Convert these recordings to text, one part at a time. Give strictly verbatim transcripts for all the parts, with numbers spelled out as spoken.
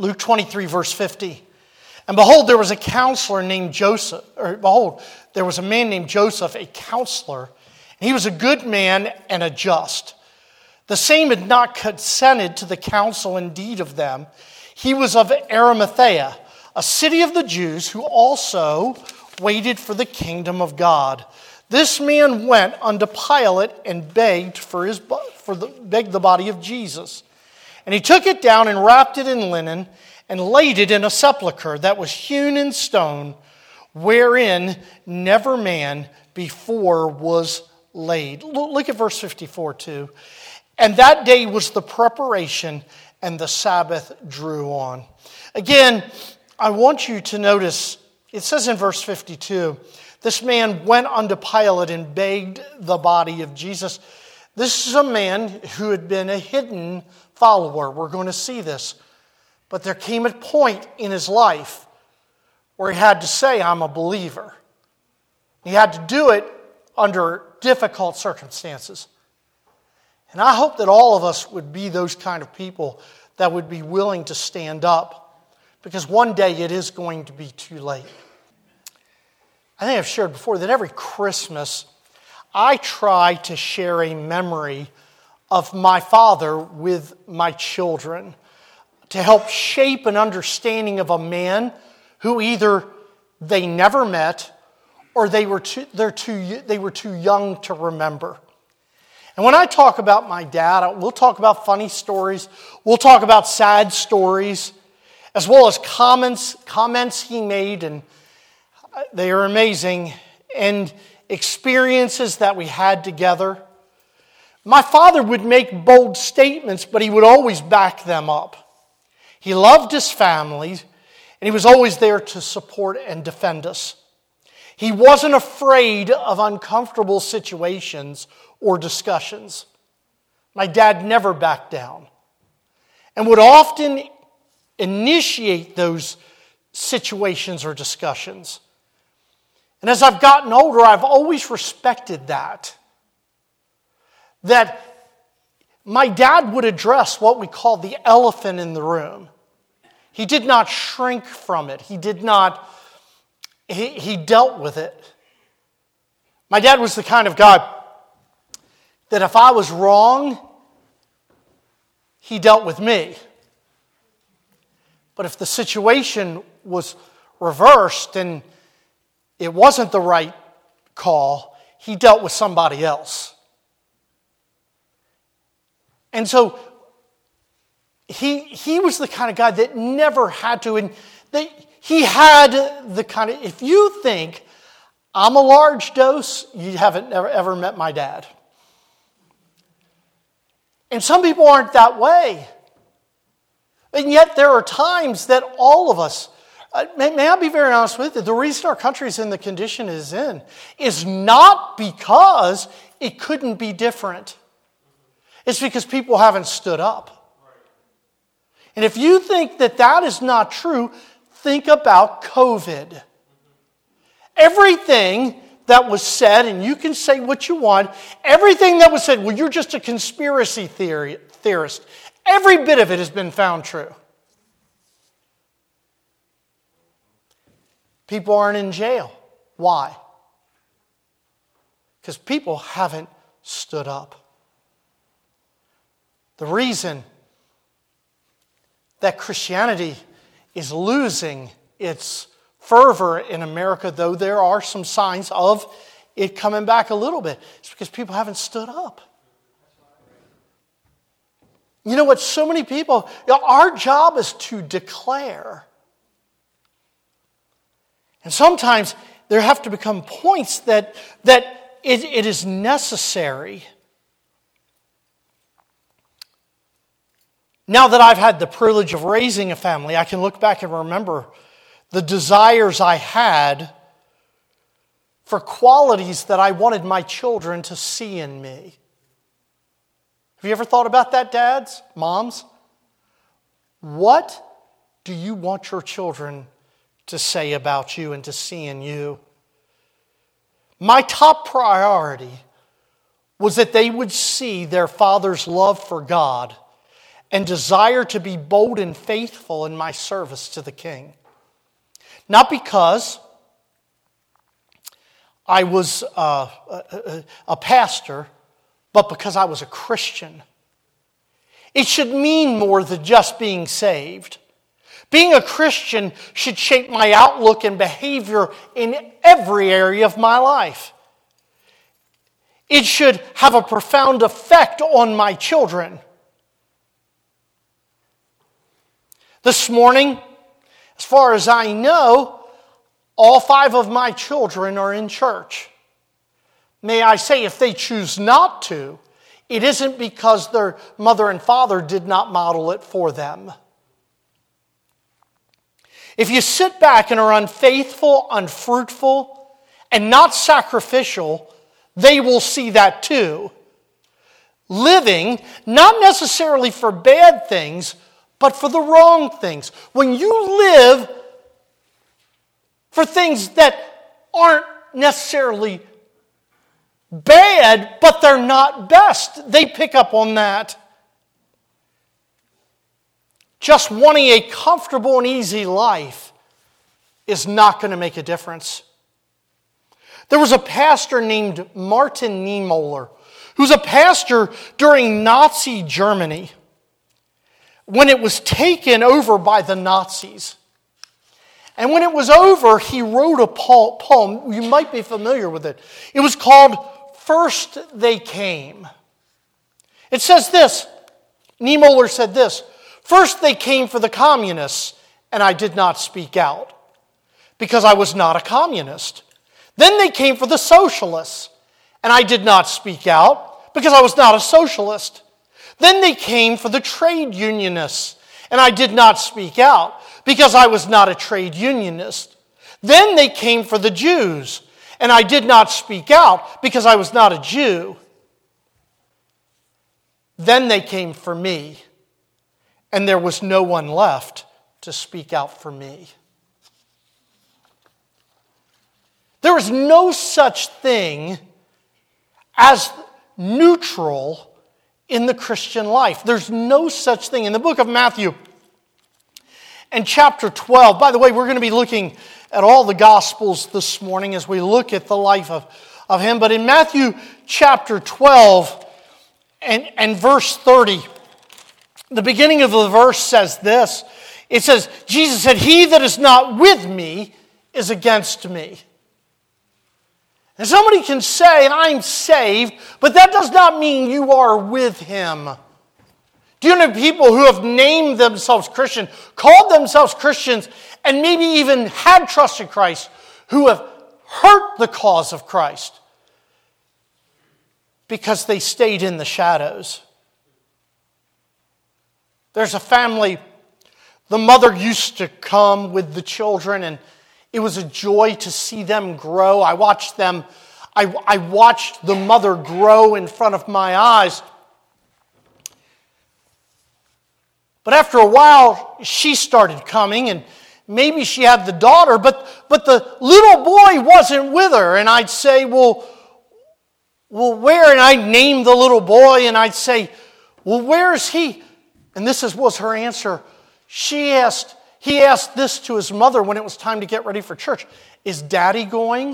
Luke twenty-three, verse fifty. And behold, there was a counselor named Joseph, or behold, there was a man named Joseph, a counselor, and he was a good man and a just. The same had not consented to the counsel and deed of them. He was of Arimathea, a city of the Jews, who also waited for the kingdom of God. This man went unto Pilate and begged for his for the begged the body of Jesus. And he took it down and wrapped it in linen and laid it in a sepulchre that was hewn in stone, wherein never man before was laid. Look at verse fifty-four too. And that day was the preparation, and the Sabbath drew on. Again, I want you to notice, it says in verse fifty-two, this man went unto Pilate and begged the body of Jesus. This is a man who had been a hidden follower. We're going to see this. But there came a point in his life where he had to say, I'm a believer. He had to do it under difficult circumstances. And I hope that all of us would be those kind of people that would be willing to stand up, because one day it is going to be too late. I think I've shared before that every Christmas I try to share a memory of my father with my children to help shape an understanding of a man who either they never met or they were too, they're too, they were too young to remember. And when I talk about my dad, we'll talk about funny stories, we'll talk about sad stories, as well as comments, comments he made, and they are amazing, and experiences that we had together. My father would make bold statements, but he would always back them up. He loved his family, and he was always there to support and defend us. He wasn't afraid of uncomfortable situations or discussions. My dad never backed down and would often initiate those situations or discussions. And as I've gotten older, I've always respected that. That my dad would address what we call the elephant in the room. He did not shrink from it. He did not, he, he dealt with it. My dad was the kind of guy that if I was wrong, he dealt with me. But if the situation was reversed and it wasn't the right call, he dealt with somebody else. And so he he was the kind of guy that never had to, and they, he had the kind of, if you think I'm a large dose, you haven't ever, ever met my dad. And some people aren't that way. And yet there are times that all of us, uh, may, may I be very honest with you, the reason our country is in the condition it is in is not because it couldn't be different. It's because people haven't stood up. And if you think that that is not true, think about COVID. Everything that was said, and you can say what you want, everything that was said, well, you're just a conspiracy theory, theorist. Every bit of it has been found true. People aren't in jail. Why? Because people haven't stood up. The reason that Christianity is losing its fervor in America, though there are some signs of it coming back a little bit, is because people haven't stood up. You know what? So many people, you know, our job is to declare. And sometimes there have to become points that, that it, it is necessary. Now that I've had the privilege of raising a family, I can look back and remember the desires I had for qualities that I wanted my children to see in me. Have you ever thought about that, dads, moms? What do you want your children to say about you and to see in you? My top priority was that they would see their father's love for God and desire to be bold and faithful in my service to the King. Not because I was uh, a, a pastor, but because I was a Christian. It should mean more than just being saved. Being a Christian should shape my outlook and behavior in every area of my life. It should have a profound effect on my children. This morning, as far as I know, all five of my children are in church. May I say, if they choose not to, it isn't because their mother and father did not model it for them. If you sit back and are unfaithful, unfruitful, and not sacrificial, they will see that too. Living, not necessarily for bad things, but for the wrong things. When you live for things that aren't necessarily bad, but they're not best, they pick up on that. Just wanting a comfortable and easy life is not going to make a difference. There was a pastor named Martin Niemöller, who's a pastor during Nazi Germany, when it was taken over by the Nazis. And when it was over, he wrote a poem. You might be familiar with it. It was called First They Came. It says this. Niemöller said this: "First they came for the communists, and I did not speak out, because I was not a communist. Then they came for the socialists, and I did not speak out, because I was not a socialist. Then they came for the trade unionists, and I did not speak out, because I was not a trade unionist. Then they came for the Jews, and I did not speak out, because I was not a Jew. Then they came for me, and there was no one left to speak out for me." There is no such thing as neutral in the Christian life. There's no such thing. In the book of Matthew, in chapter twelve, by the way, we're going to be looking at all the Gospels this morning as we look at the life of, of him. But in Matthew chapter twelve and, and verse thirty, the beginning of the verse says this. It says, Jesus said, "He that is not with me is against me." And somebody can say, "I'm saved," but that does not mean you are with him. Do you know people who have named themselves Christian, called themselves Christians, and maybe even had trusted Christ, who have hurt the cause of Christ because they stayed in the shadows? There's a family, the mother used to come with the children, and it was a joy to see them grow. I watched them, I, I watched the mother grow in front of my eyes. But after a while, she started coming, and maybe she had the daughter, but, but the little boy wasn't with her. And I'd say, well, well, where? And I'd name the little boy, and I'd say, well, where is he? And this is, was her answer. She asked, he asked this to his mother when it was time to get ready for church: "Is Daddy going?"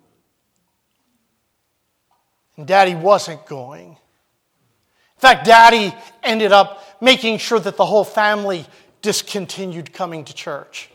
And Daddy wasn't going. In fact, Daddy ended up making sure that the whole family discontinued coming to church.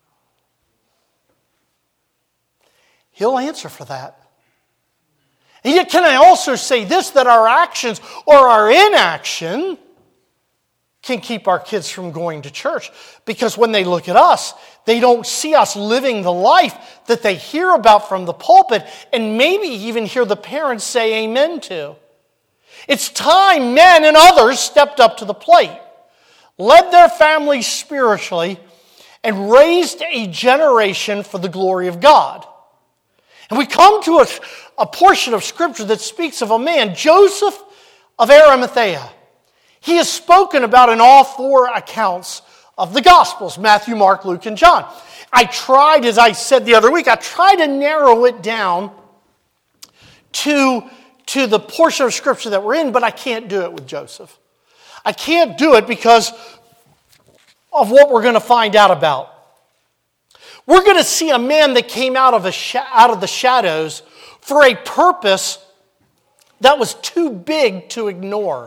He'll answer for that. And yet, can I also say this, that our actions or our inaction can keep our kids from going to church? Because when they look at us, they don't see us living the life that they hear about from the pulpit, and maybe even hear the parents say amen to. It's time men and others stepped up to the plate, led their families spiritually, and raised a generation for the glory of God. And we come to a, a portion of Scripture that speaks of a man, Joseph of Arimathea. He is spoken about in all four accounts of the Gospels: Matthew, Mark, Luke, and John. I tried, as I said the other week, I tried to narrow it down to, to the portion of Scripture that we're in, but I can't do it with Joseph. I can't do it because of what we're going to find out about. We're going to see a man that came out of, a sh- out of the shadows for a purpose that was too big to ignore.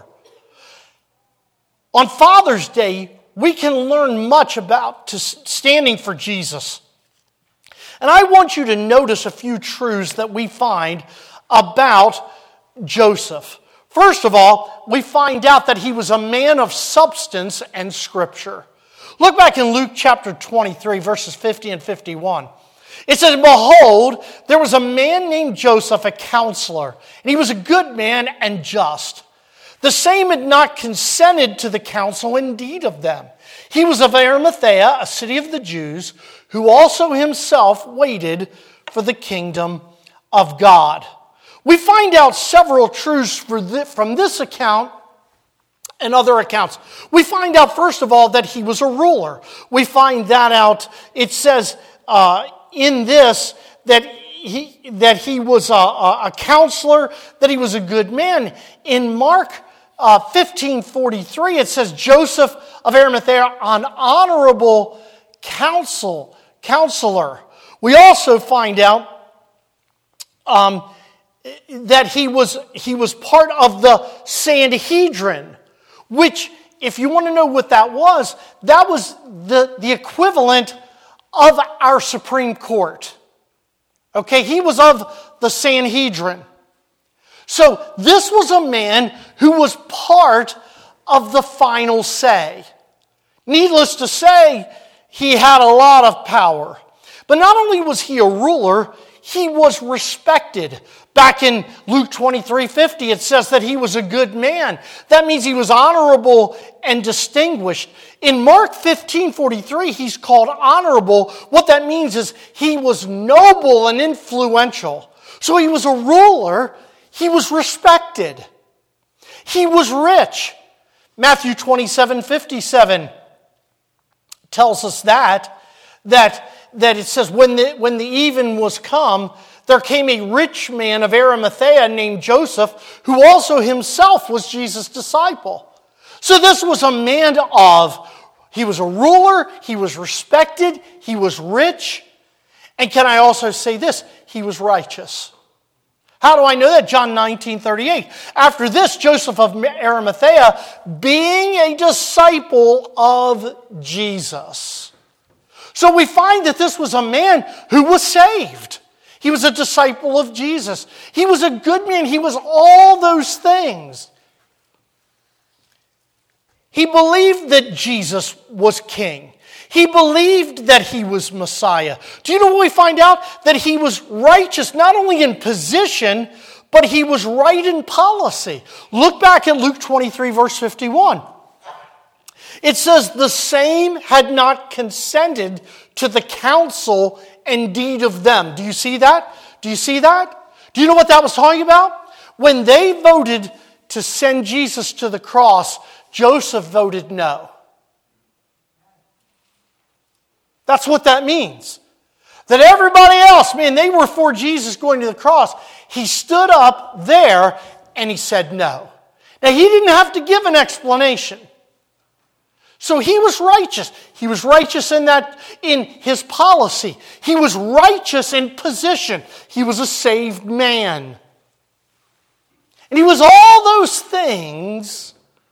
On Father's Day, we can learn much about to standing for Jesus. And I want you to notice a few truths that we find about Joseph. First of all, we find out that he was a man of substance and Scripture. Look back in Luke chapter twenty-three, verses fifty and fifty-one. It says, "Behold, there was a man named Joseph, a counselor, and he was a good man and just. The same had not consented to the counsel indeed of them. He was of Arimathea, a city of the Jews, who also himself waited for the kingdom of God." We find out several truths from this account and other accounts. We find out, first of all, that he was a ruler. We find that out. It says uh, in this that he, that he was a, a counselor, that he was a good man. In Mark uh, fifteen forty-three, it says Joseph of Arimathea, an honorable counsel, counselor. We also find out um, that he was, he was part of the Sanhedrin, which, if you want to know what that was, that was the, the equivalent of our Supreme Court. Okay, he was of the Sanhedrin. So this was a man who was part of the final say. Needless to say, he had a lot of power. But not only was he a ruler, he was respected. Back in Luke twenty-three fifty, it says that he was a good man. That means he was honorable and distinguished. In Mark fifteen forty-three, he's called honorable. What that means is he was noble and influential. So he was a ruler. He was respected. He was rich. Matthew twenty-seven fifty-seven tells us that, that, that it says, when the, when the even was come, there came a rich man of Arimathea named Joseph, who also himself was Jesus' disciple. So this was a man of, he was a ruler, he was respected, he was rich, and can I also say this, he was righteous. How do I know that? John nineteen thirty-eight. After this, Joseph of Arimathea, being a disciple of Jesus. So we find that this was a man who was saved. He was a disciple of Jesus. He was a good man. He was all those things. He believed that Jesus was king. He believed that he was Messiah. Do you know what we find out? That he was righteous, not only in position, but he was right in policy. Look back at Luke twenty-three, verse fifty-one. It says, the same had not consented to the counsel and deed of them. Do you see that? Do you see that? Do you know what that was talking about? When they voted to send Jesus to the cross, Joseph voted no. That's what that means. That everybody else, man, they were for Jesus going to the cross. He stood up there and he said no. Now, he didn't have to give an explanation. So he was righteous. He was righteous in that, in his policy. He was righteous in position. He was a saved man. And he was all those things.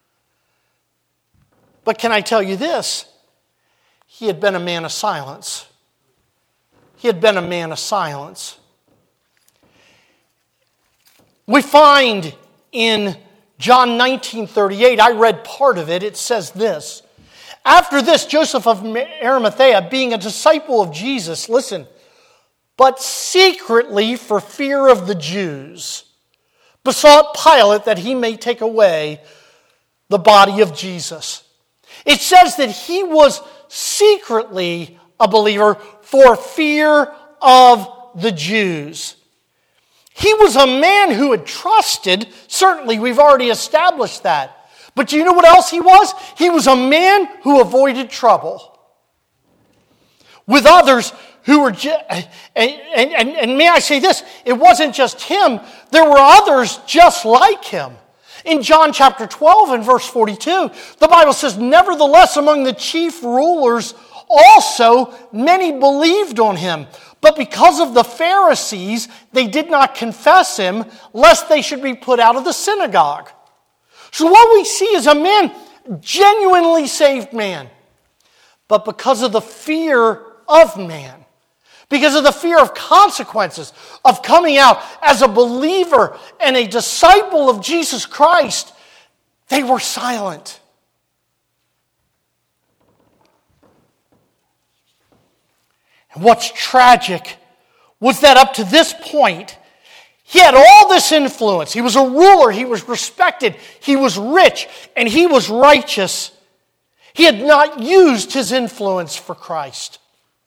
But can I tell you this? He had been a man of silence. He had been a man of silence. We find in John nineteen thirty-eight, I read part of it, it says this. After this, Joseph of Arimathea, being a disciple of Jesus, listen, but secretly for fear of the Jews, besought Pilate that he may take away the body of Jesus. It says that he was secretly a believer for fear of the Jews. He was a man who had trusted, certainly we've already established that. But do you know what else he was? He was a man who avoided trouble with others who were, ju- and, and, and may I say this, it wasn't just him, there were others just like him. In John chapter twelve and verse forty-two, the Bible says, "Nevertheless, among the chief rulers also many believed on him. But because of the Pharisees, they did not confess him, lest they should be put out of the synagogue." So what we see is a man, genuinely saved man. But because of the fear of man, because of the fear of consequences, of coming out as a believer and a disciple of Jesus Christ, they were silent. And what's tragic was that up to this point, he had all this influence. He was a ruler, he was respected, he was rich, and he was righteous. He had not used his influence for Christ.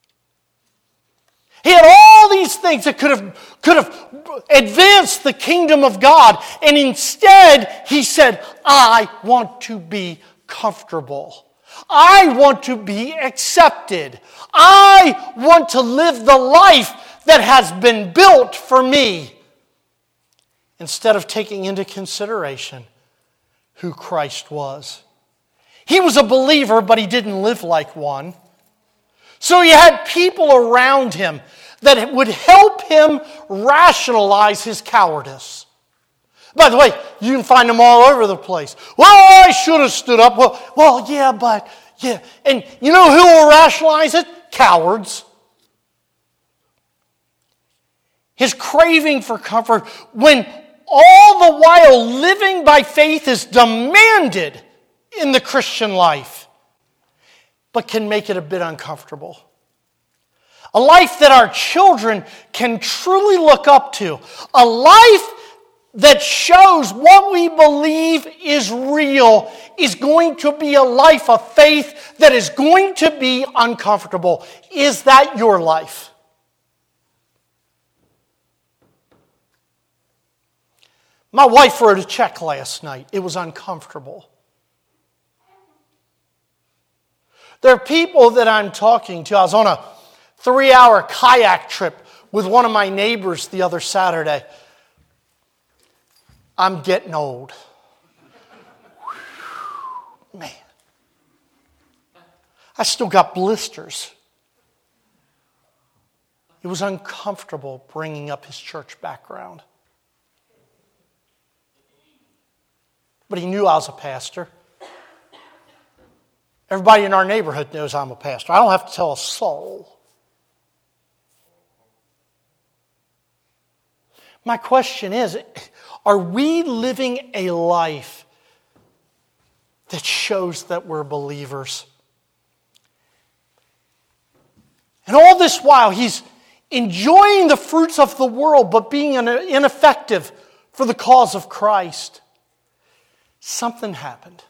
He had all these things that could have, could have advanced the kingdom of God, and instead he said, "I want to be comfortable. I want to be accepted. I want to live the life that has been built for me," instead of taking into consideration who Christ was. He was a believer, but he didn't live like one. So he had people around him that would help him rationalize his cowardice. By the way, you can find them all over the place. "Well, I should have stood up." Well, well, yeah, but, yeah. And you know who will rationalize it? Cowards. His craving for comfort, when all the while living by faith is demanded in the Christian life, but can make it a bit uncomfortable. A life that our children can truly look up to. A life that shows what we believe is real is going to be a life of faith that is going to be uncomfortable. Is that your life? My wife wrote a check last night. It was uncomfortable. There are people that I'm talking to. I was on a three-hour kayak trip with one of my neighbors the other Saturday. I'm getting old. Man. I still got blisters. It was uncomfortable bringing up his church background. But he knew I was a pastor. Everybody in our neighborhood knows I'm a pastor. I don't have to tell a soul. My question is, are we living a life that shows that we're believers? And all this while, he's enjoying the fruits of the world, but being ineffective for the cause of Christ. Something happened.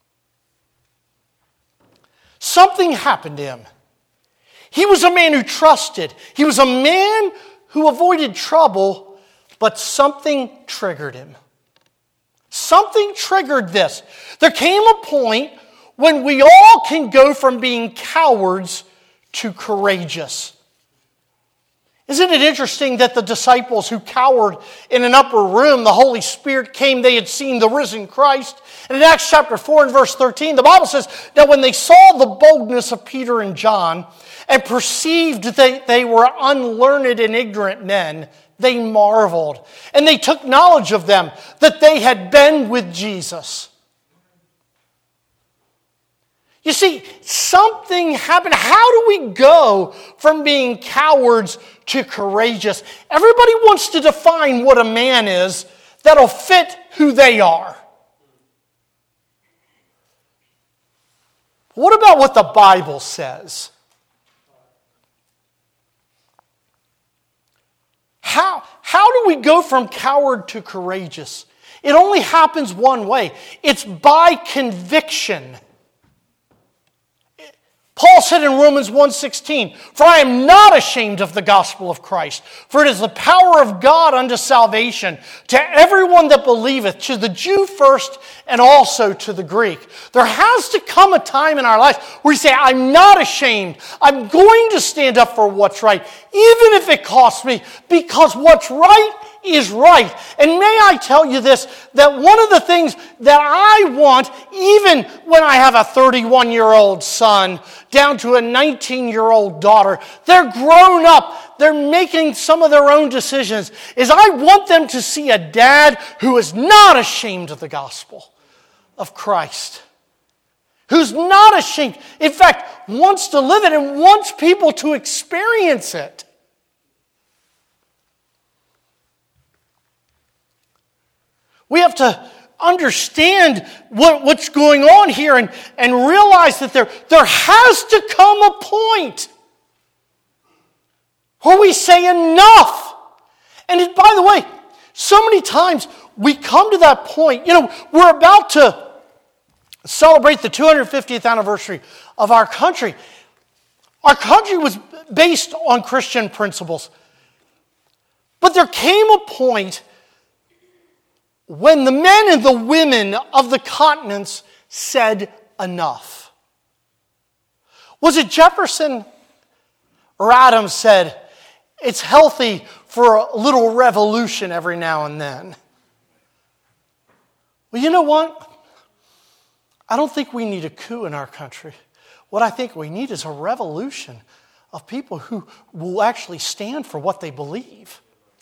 Something happened to him. He was a man who trusted. He was a man who avoided trouble, but something triggered him. Something triggered this. There came a point when we all can go from being cowards to courageous. Isn't it interesting that the disciples who cowered in an upper room, the Holy Spirit came, they had seen the risen Christ. And in Acts chapter four and verse thirteen, the Bible says that when they saw the boldness of Peter and John and perceived that they were unlearned and ignorant men, they marveled. And they took knowledge of them, that they had been with Jesus. You see, something happened. How do we go from being cowards to courageous? Everybody wants to define what a man is that'll fit who they are. What about what the Bible says? How, how do we go from coward to courageous? It only happens one way. It's by conviction. Paul said in Romans one sixteen, "For I am not ashamed of the gospel of Christ, for it is the power of God unto salvation to everyone that believeth, to the Jew first and also to the Greek." There has to come a time in our life where we say, "I'm not ashamed. I'm going to stand up for what's right, even if it costs me, because what's right is right. And may I tell you this, that one of the things that I want, even when I have a thirty-one-year-old son down to a nineteen-year-old daughter, they're grown up, they're making some of their own decisions, is I want them to see a dad who is not ashamed of the gospel of Christ. Who's not ashamed, in fact, wants to live it and wants people to experience it. We have to understand what, what's going on here and, and realize that there, there has to come a point where we say enough. And it, by the way, so many times we come to that point. You know, we're about to celebrate the two hundred fiftieth anniversary of our country. Our country was based on Christian principles. But there came a point when the men and the women of the continents said enough. Was it Jefferson or Adams said, it's healthy for a little revolution every now and then? Well, you know what? I don't think we need a coup in our country. What I think we need is a revolution of people who will actually stand for what they believe.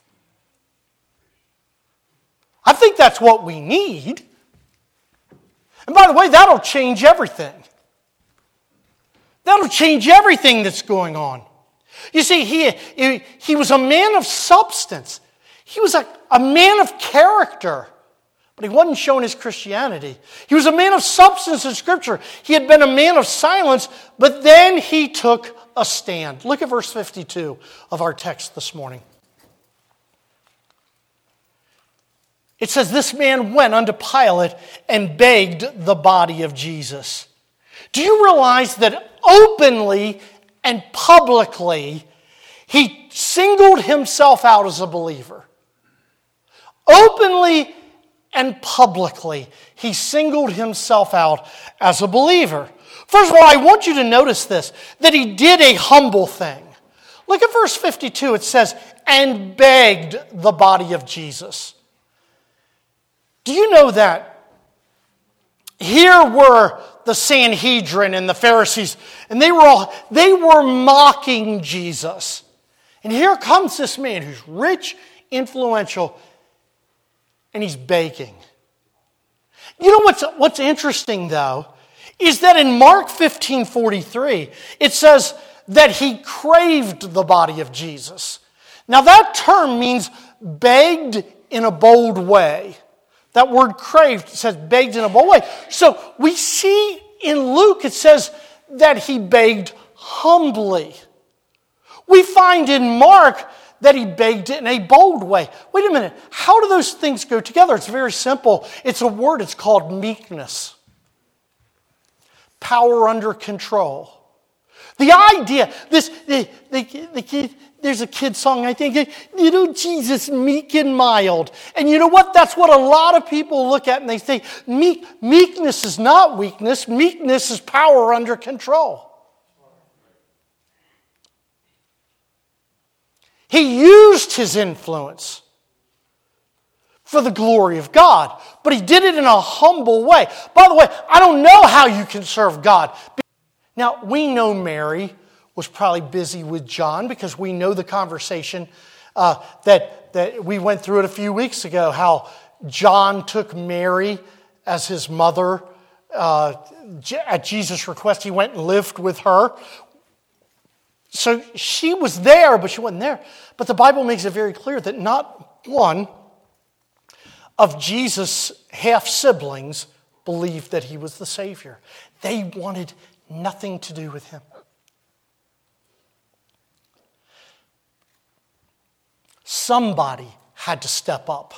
I think that's what we need. And by the way, that'll change everything. That'll change everything that's going on. You see, he, he, he was a man of substance. He was a, a man of character. But he wasn't showing his Christianity. He was a man of substance in Scripture. He had been a man of silence, but then he took a stand. Look at verse fifty-two of our text this morning. It says, this man went unto Pilate and begged the body of Jesus. Do you realize that openly and publicly he singled himself out as a believer? Openly and publicly, he singled himself out as a believer. First of all, I want you to notice this, that he did a humble thing. Look at verse fifty-two. It says, and begged the body of Jesus. Do you know that here were the Sanhedrin and the Pharisees, and they were all, they were mocking Jesus. And here comes this man who's rich, influential, and he's begging. You know what's, what's interesting, though, is that in Mark fifteen forty-three, it says that he craved the body of Jesus. Now that term means begged in a bold way. That word craved says begged in a bold way. So we see in Luke, it says that he begged humbly. We find in Mark that he begged it in a bold way. Wait a minute, how do those things go together? It's very simple. It's a word, it's called meekness. Power under control. The idea, this, the, the, the kid, there's a kid song, I think, little Jesus, meek and mild. And you know what? That's what a lot of people look at and they say, meek, meekness is not weakness. Meekness is power under control. He used his influence for the glory of God, but he did it in a humble way. By the way, I don't know how you can serve God. Now, we know Mary was probably busy with John because we know the conversation uh, that, that we went through it a few weeks ago, how John took Mary as his mother. Uh, at Jesus' request, he went and lived with her. So she was there, but she wasn't there. But the Bible makes it very clear that not one of Jesus' half-siblings believed that he was the Savior. They wanted nothing to do with him. Somebody had to step up.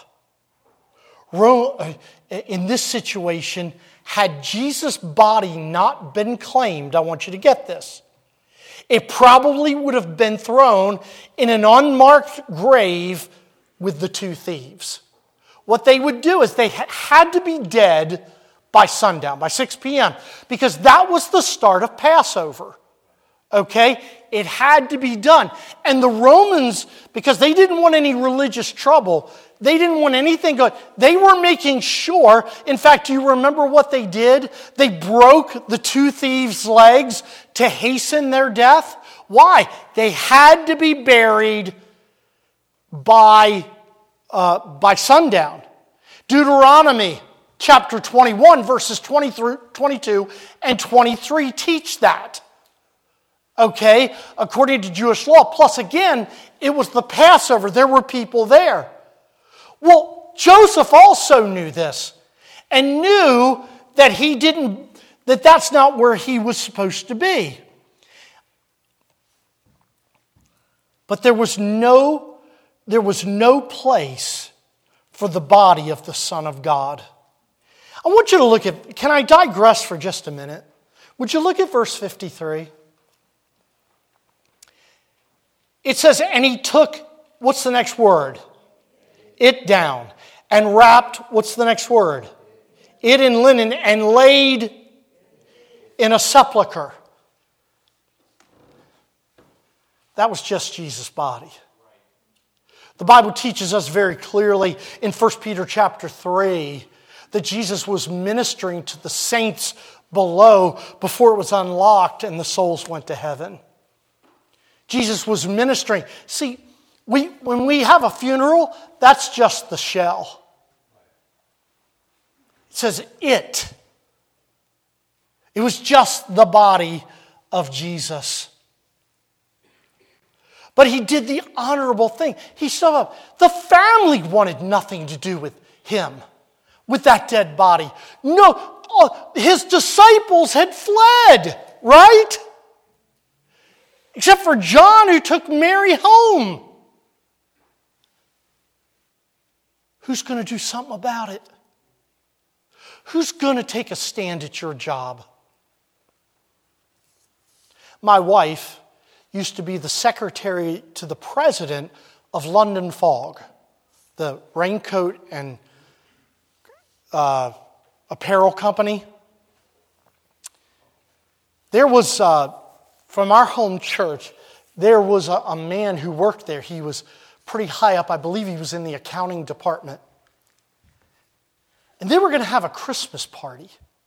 In this situation, had Jesus' body not been claimed, I want you to get this, it probably would have been thrown in an unmarked grave with the two thieves. What they would do is they had to be dead by sundown, by six p.m., because that was the start of Passover. Okay? It had to be done. And the Romans, because they didn't want any religious trouble, they didn't want anything going. They were making sure, in fact, do you remember what they did? They broke the two thieves' legs to hasten their death. Why? They had to be buried by, uh, by sundown. Deuteronomy chapter twenty-one, verses twenty through twenty-two and twenty-three teach that. Okay, according to Jewish law. Plus, again, it was the Passover. There were people there. Well, Joseph also knew this and knew that he didn't, that that's not where he was supposed to be. But there was no, there was no place for the body of the Son of God. I want you to look at, can I digress for just a minute? Would you look at verse fifty-three? It says, and he took, what's the next word? It down. And wrapped, what's the next word? It in linen, and laid in a sepulcher. That was just Jesus' body. The Bible teaches us very clearly in First Peter chapter three that Jesus was ministering to the saints below before it was unlocked and the souls went to heaven. Jesus was ministering. See, we, when we have a funeral, that's just the shell. It says it. It was just the body of Jesus. But he did the honorable thing. He stood up. The family wanted nothing to do with him, with that dead body. No, his disciples had fled, right? Except for John, who took Mary home. Who's going to do something about it? Who's going to take a stand at your job? My wife used to be the secretary to the president of London Fog, the raincoat and uh, apparel company. There was... Uh, From our home church, there was a, a man who worked there. He was pretty high up. I believe he was in the accounting department. And they were going to have a Christmas party.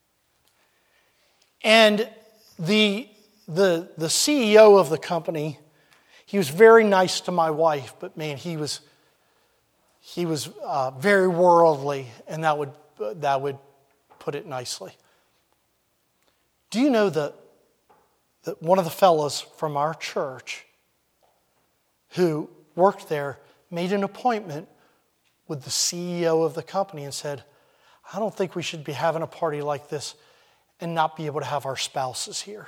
And the, the, the C E O of the company, he was very nice to my wife, but man, he was, he was uh, very worldly, and that would, that would put it nicely. Do you know that that one of the fellows from our church who worked there made an appointment with the C E O of the company and said, I don't think we should be having a party like this and not be able to have our spouses here.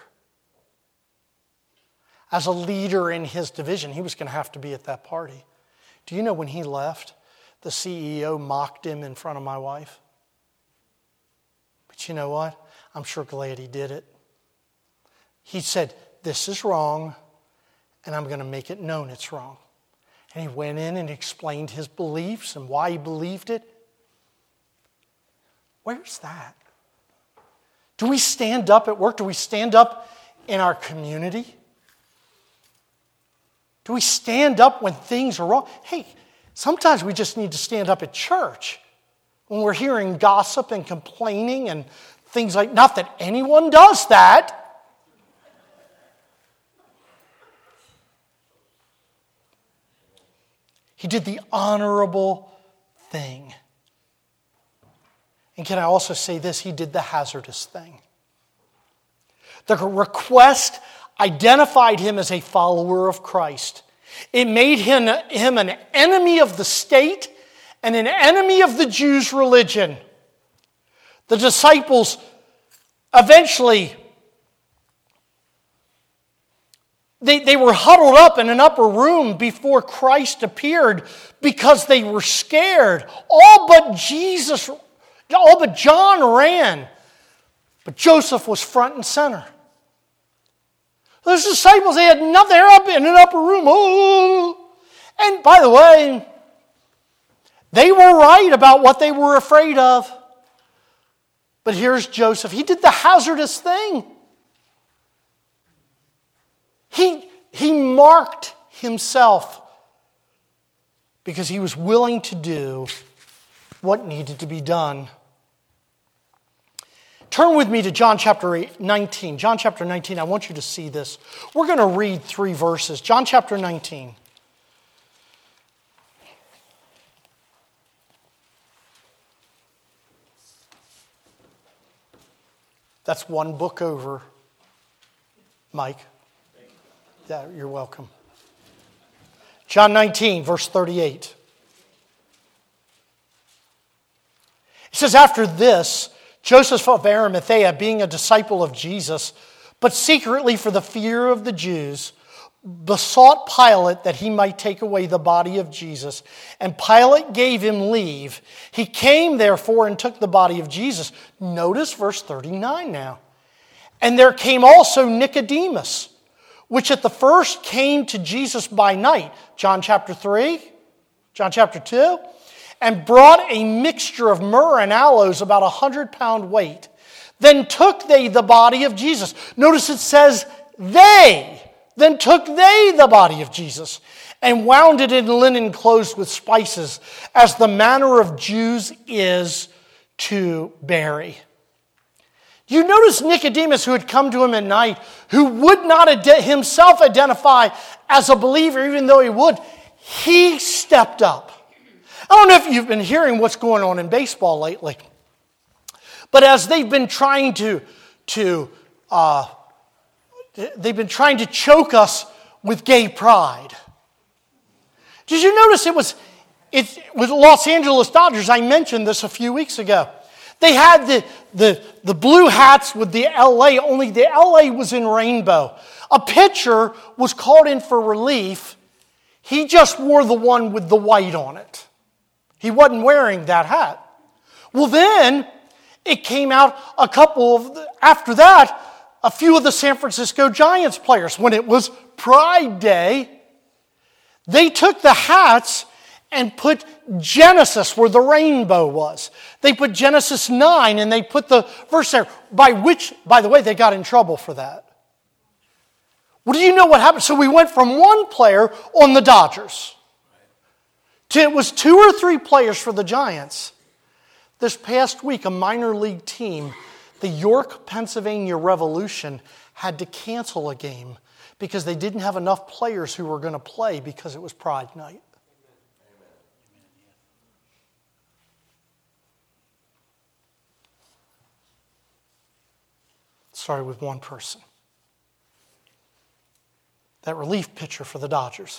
As a leader in his division, he was going to have to be at that party. Do you know when he left, the C E O mocked him in front of my wife? But you know what? I'm sure glad he did it. He said, this is wrong, and I'm going to make it known it's wrong. And he went in and explained his beliefs and why he believed it. Where's that? Do we stand up at work? Do we stand up in our community? Do we stand up when things are wrong? Hey, sometimes we just need to stand up at church when we're hearing gossip and complaining and things like, not that anyone does that. He did the honorable thing. And can I also say this? He did the hazardous thing. The request identified him as a follower of Christ. It made him, him an enemy of the state and an enemy of the Jews' religion. The disciples eventually, They, they were huddled up in an upper room before Christ appeared because they were scared. All but Jesus, all but John ran. But Joseph was front and center. Those disciples, they had nothing. They're up in an upper room. Oh. And by the way, they were right about what they were afraid of. But here's Joseph. He did the hazardous thing. marked himself because he was willing to do what needed to be done. Turn with me to John chapter nineteen. John chapter nineteen, I want you to see this. We're going to read three verses. John chapter nineteen. That's one book over, Mike. Yeah, you're welcome. John nineteen, verse thirty-eight. It says, after this, Joseph of Arimathea, being a disciple of Jesus, but secretly for the fear of the Jews, besought Pilate that he might take away the body of Jesus. And Pilate gave him leave. He came, therefore, and took the body of Jesus. Notice verse thirty-nine now. And there came also Nicodemus, which at the first came to Jesus by night. John chapter three, John chapter two. And brought a mixture of myrrh and aloes, about a hundred pound weight. Then took they the body of Jesus. Notice it says they. Then took they the body of Jesus and wound it in linen clothes with spices, as the manner of Jews is to bury. You notice Nicodemus, who had come to him at night, who would not ad- himself identify as a believer, even though he would, he stepped up. I don't know if you've been hearing what's going on in baseball lately, but as they've been trying to, to uh, they've been trying to choke us with gay pride. Did you notice it was it with Los Angeles Dodgers? I mentioned this a few weeks ago. They had the, the, the blue hats with the L A, only the L A was in rainbow. A pitcher was called in for relief. He just wore the one with the white on it. He wasn't wearing that hat. Well, then it came out a couple of, after that, a few of the San Francisco Giants players, when it was Pride Day, they took the hats and put Genesis where the rainbow was. They put Genesis nine and they put the verse there, by which, by the way, they got in trouble for that. Well, do you know what happened? So we went from one player on the Dodgers to it was two or three players for the Giants. This past week, a minor league team, the York, Pennsylvania Revolution, had to cancel a game because they didn't have enough players who were going to play because it was Pride Night. It started with one person. That relief pitcher for the Dodgers.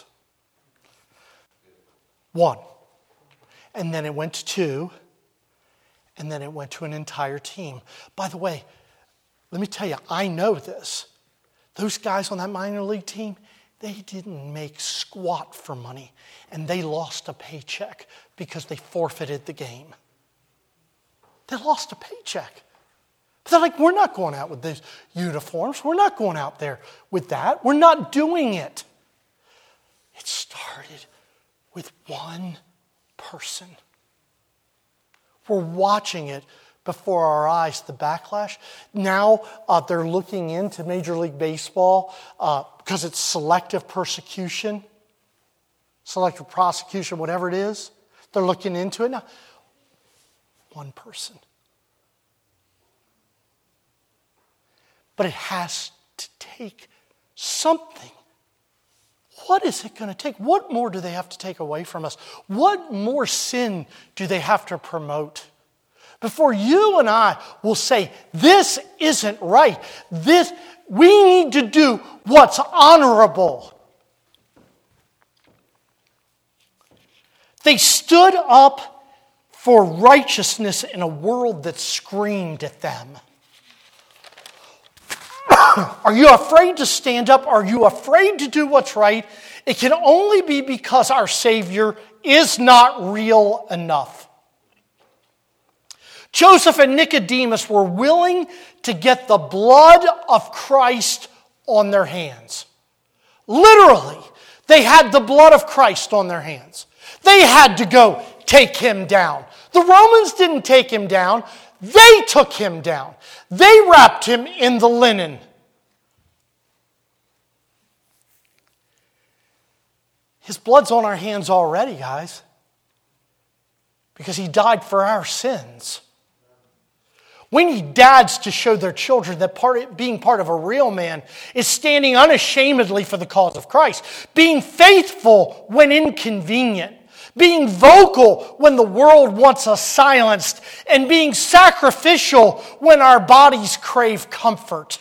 One. And then it went to two. And then it went to an entire team. By the way, let me tell you, I know this. Those guys on that minor league team, they didn't make squat for money. And they lost a paycheck because they forfeited the game. They lost a paycheck. But they're like, we're not going out with these uniforms. We're not going out there with that. We're not doing it. It started with one person. We're watching it before our eyes, the backlash. Now uh, they're looking into Major League Baseball uh, because it's selective persecution, selective prosecution, whatever it is. They're looking into it now. One person. But it has to take something. What is it going to take? What more do they have to take away from us? What more sin do they have to promote? Before you and I will say, this isn't right. This, we need to do what's honorable. They stood up for righteousness in a world that screamed at them. Are you afraid to stand up? Are you afraid to do what's right? It can only be because our Savior is not real enough. Joseph and Nicodemus were willing to get the blood of Christ on their hands. Literally, they had the blood of Christ on their hands. They had to go take him down. The Romans didn't take him down. They took him down. They wrapped him in the linen. His blood's on our hands already, guys. Because He died for our sins. We need dads to show their children that part, being part of a real man is standing unashamedly for the cause of Christ. Being faithful when inconvenient. Being vocal when the world wants us silenced. And being sacrificial when our bodies crave comfort.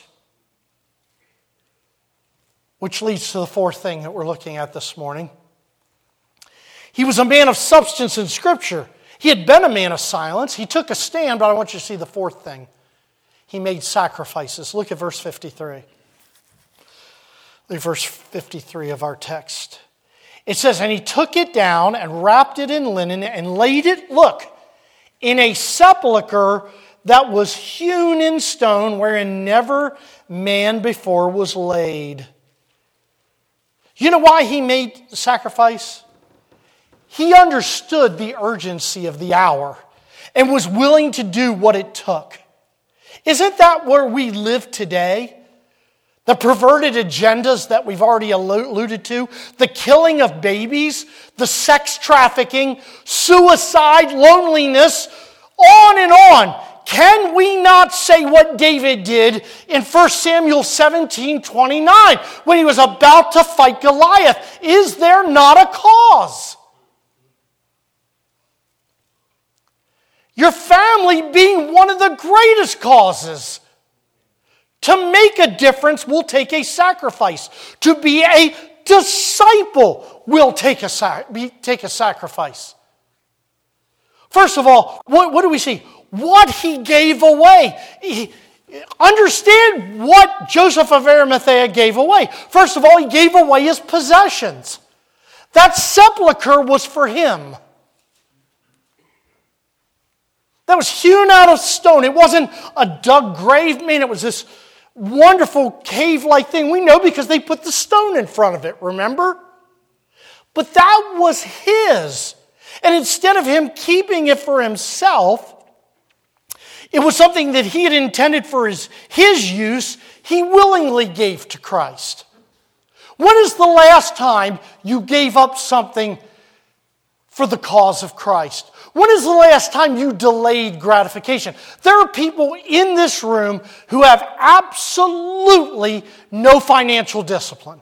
Which leads to the fourth thing that we're looking at this morning. He was a man of substance in Scripture. He had been a man of silence. He took a stand, but I want you to see the fourth thing. He made sacrifices. Look at verse fifty-three. Look at verse fifty-three of our text. It says, and he took it down and wrapped it in linen and laid it, look, in a sepulchre that was hewn in stone wherein never man before was laid. You know why he made the sacrifice? He understood the urgency of the hour and was willing to do what it took. Isn't that where we live today? The perverted agendas that we've already alluded to, the killing of babies, the sex trafficking, suicide, loneliness, on and on. Can we not say what David did in First Samuel seventeen twenty-nine when he was about to fight Goliath? Is there not a cause? Your family being one of the greatest causes. To make a difference will take a sacrifice. To be a disciple will take a, take a sacrifice. First of all, what, what do we see? What he gave away. He, understand what Joseph of Arimathea gave away. First of all, he gave away his possessions. That sepulcher was for him. That was hewn out of stone. It wasn't a dug grave. Man, it was this wonderful cave-like thing. We know because they put the stone in front of it, remember? But that was his. And instead of him keeping it for himself, it was something that he had intended for his, his use, he willingly gave to Christ. When is the last time you gave up something for the cause of Christ? When is the last time you delayed gratification? There are people in this room who have absolutely no financial discipline.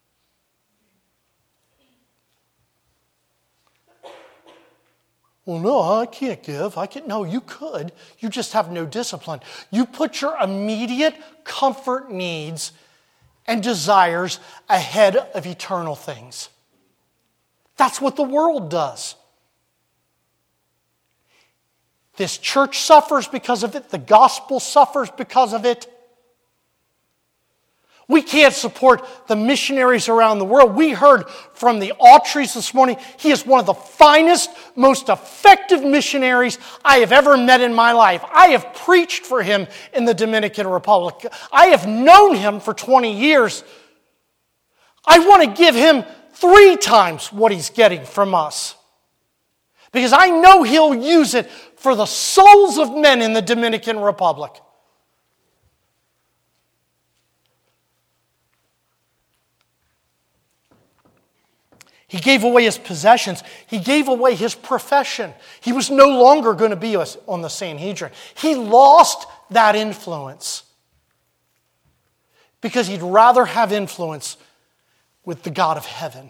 Well, no, I can't give. I can't. No, you could. You just have no discipline. You put your immediate comfort needs and desires ahead of eternal things. That's what the world does. This church suffers because of it. The gospel suffers because of it. We can't support the missionaries around the world. We heard from the Autreys this morning. He is one of the finest, most effective missionaries I have ever met in my life. I have preached for him in the Dominican Republic. I have known him for twenty years. I want to give him three times what he's getting from us. Because I know he'll use it for the souls of men in the Dominican Republic. He gave away his possessions. He gave away his profession. He was no longer going to be on the Sanhedrin. He lost that influence because he'd rather have influence with the God of heaven.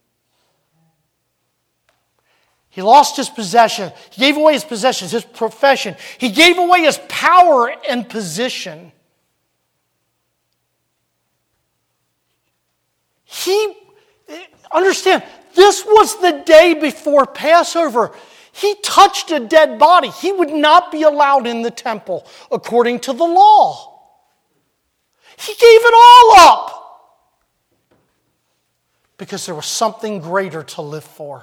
He lost his possession. He gave away his possessions, his profession. He gave away his power and position. He, understand, this was the day before Passover. He touched a dead body. He would not be allowed in the temple according to the law. He gave it all up because there was something greater to live for.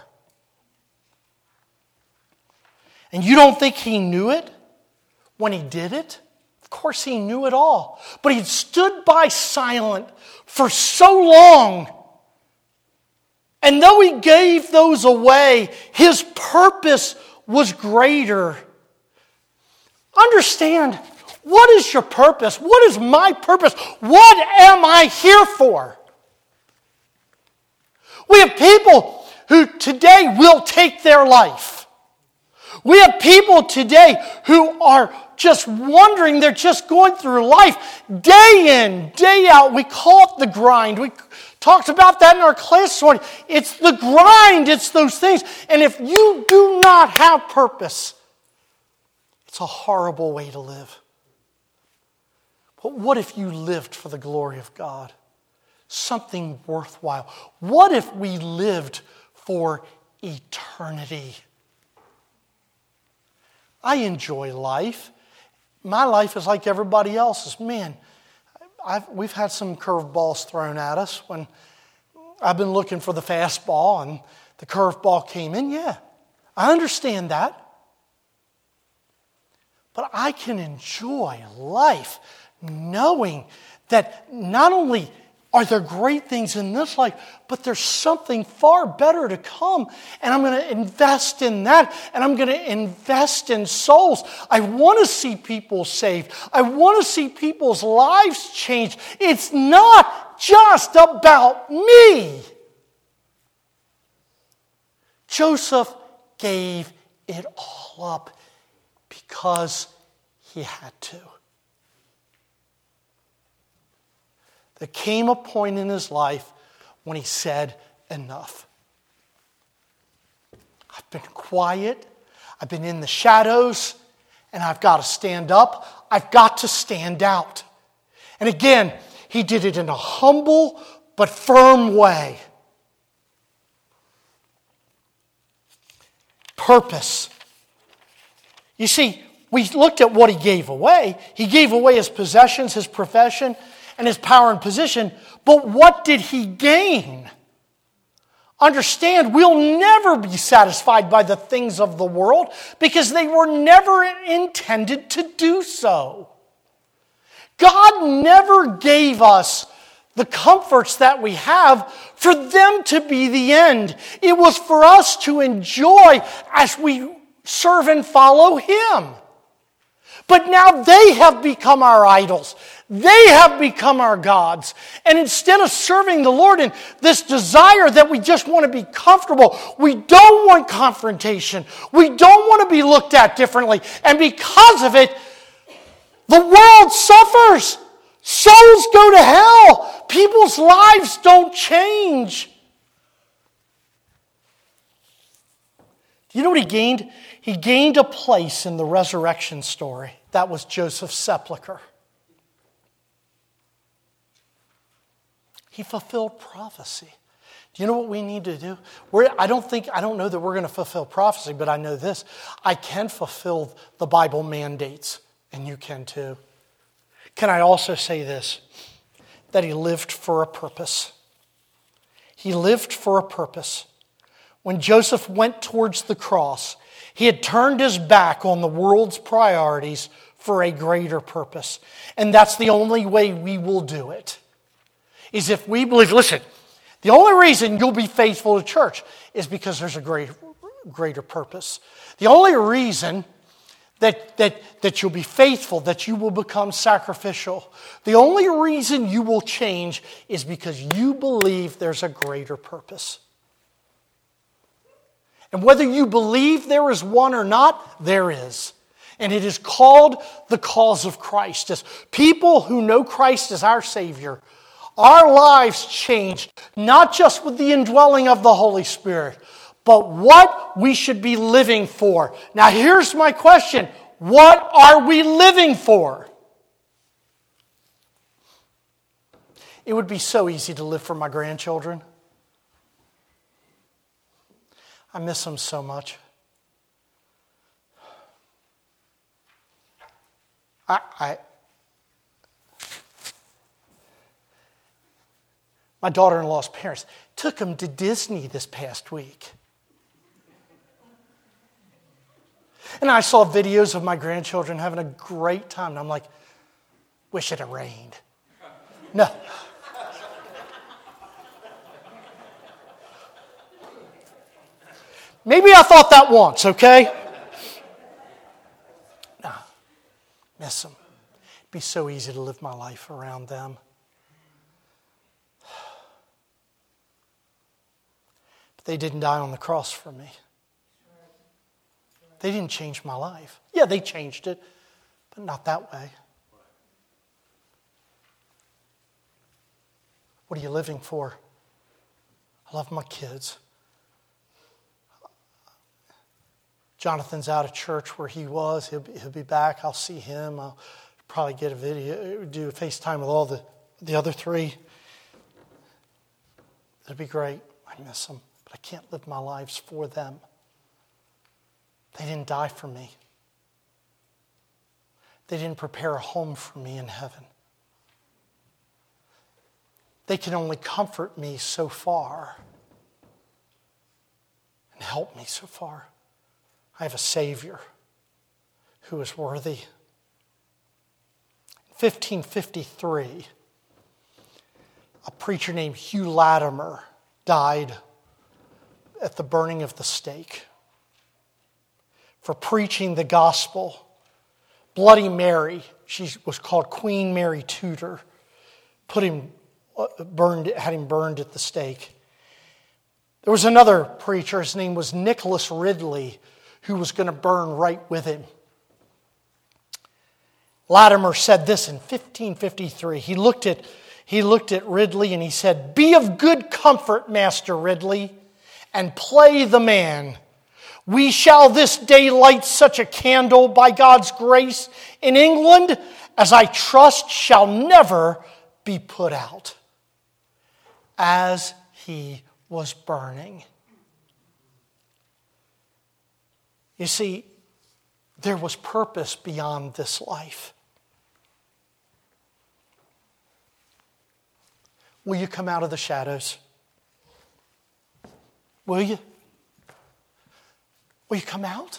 And you don't think he knew it when he did it? Of course he knew it all. But he stood by silent for so long. And though he gave those away, his purpose was greater. Understand, what is your purpose? What is my purpose? What am I here for? We have people who today will take their life. We have people today who are just wondering, they're just going through life day in, day out. We call it the grind. We talked about that in our class this morning. It's the grind, it's those things. And if you do not have purpose, it's a horrible way to live. But what if you lived for the glory of God? Something worthwhile. What if we lived for eternity? I enjoy life. My life is like everybody else's. Man, I've, we've had some curveballs thrown at us when I've been looking for the fastball and the curveball came in. Yeah, I understand that. But I can enjoy life knowing that not only are there great things in this life, but there's something far better to come. And I'm going to invest in that. And I'm going to invest in souls. I want to see people saved. I want to see people's lives changed. It's not just about me. Joseph gave it all up because he had to. There came a point in his life when he said, enough. I've been quiet. I've been in the shadows. And I've got to stand up. I've got to stand out. And again, he did it in a humble but firm way. Purpose. You see, we looked at what he gave away. He gave away his possessions, his profession, and his power and position, but what did he gain? Understand, we'll never be satisfied by the things of the world because they were never intended to do so. God never gave us the comforts that we have for them to be the end. It was for us to enjoy as we serve and follow Him. But now they have become our idols. They have become our gods. And instead of serving the Lord in this desire that we just want to be comfortable, we don't want confrontation. We don't want to be looked at differently. And because of it, the world suffers. Souls go to hell. People's lives don't change. Do you know what he gained? He gained a place in the resurrection story. That was Joseph's sepulcher. He fulfilled prophecy. Do you know what we need to do? We're, I don't think, I don't know that we're going to fulfill prophecy, but I know this. I can fulfill the Bible mandates, and you can too. Can I also say this? That he lived for a purpose. He lived for a purpose. When Joseph went towards the cross, he had turned his back on the world's priorities for a greater purpose. And that's the only way we will do it. Is if we believe, listen, the only reason you'll be faithful to church is because there's a great, greater purpose. The only reason that, that, that you'll be faithful, that you will become sacrificial, the only reason you will change is because you believe there's a greater purpose. And whether you believe there is one or not, there is. And it is called the cause of Christ. As people who know Christ as our Savior, our lives change, not just with the indwelling of the Holy Spirit, but what we should be living for. Now here's my question. What are we living for? It would be so easy to live for my grandchildren. I miss them so much. I, I my daughter-in-law's parents took them to Disney this past week. And I saw videos of my grandchildren having a great time. And I'm like, wish it had rained. No. Maybe I thought that once, okay? No. Miss them. It'd be so easy to live my life around them. They didn't die on the cross for me. They didn't change my life. Yeah, they changed it, but not that way. What are you living for? I love my kids. Jonathan's out of church where he was. He'll be, he'll be back. I'll see him. I'll probably get a video, do a FaceTime with all the, the other three. It'll be great. I miss them, but I can't live my lives for them. They didn't die for me. They didn't prepare a home for me in heaven. They can only comfort me so far and help me so far. I have a Savior who is worthy. In fifteen fifty-three, a preacher named Hugh Latimer died at the burning of the stake for preaching the gospel. Bloody Mary, she was called Queen Mary Tudor, put him burned, had him burned at the stake. There was another preacher, his name was Nicholas Ridley, who was going to burn right with him. Latimer said this in fifteen fifty-three. He looked at, he looked at Ridley and he said, "Be of good comfort, Master Ridley, and play the man. We shall this day light such a candle by God's grace in England as I trust shall never be put out." As he was burning. You see, there was purpose beyond this life. Will you come out of the shadows? Will you? Will you come out?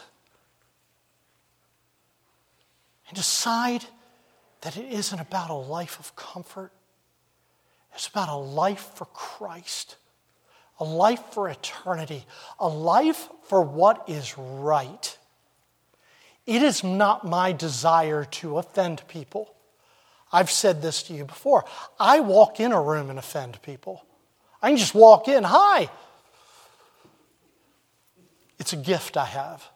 And decide that it isn't about a life of comfort. It's about a life for Christ. A life for eternity. A life for what is right. It is not my desire to offend people. I've said this to you before. I walk in a room and offend people. I can just walk in, "Hi." It's a gift I have.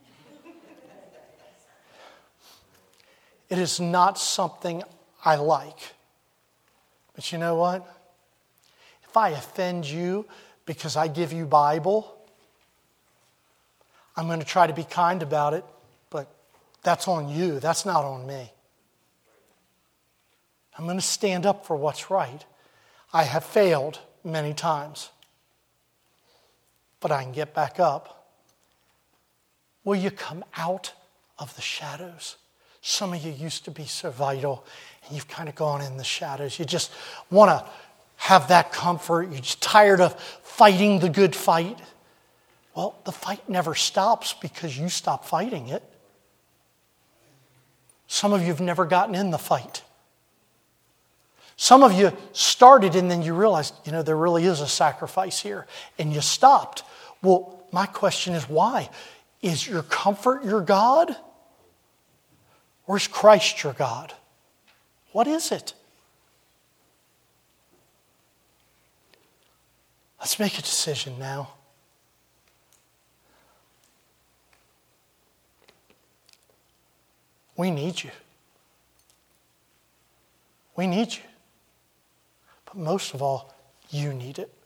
It is not something I like. But you know what? If I offend you because I give you Bible, I'm going to try to be kind about it, but that's on you. That's not on me. I'm going to stand up for what's right. I have failed many times, but I can get back up. Will you come out of the shadows? Some of you used to be so vital, and you've kind of gone in the shadows. You just want to have that comfort. You're just tired of fighting the good fight. Well, the fight never stops because you stop fighting it. Some of you have never gotten in the fight. Some of you started and then you realized, you know, there really is a sacrifice here, and you stopped. Well, my question is why? Is your comfort your God? Or is Christ your God? What is it? Let's make a decision now. We need you. We need you. But most of all, you need it.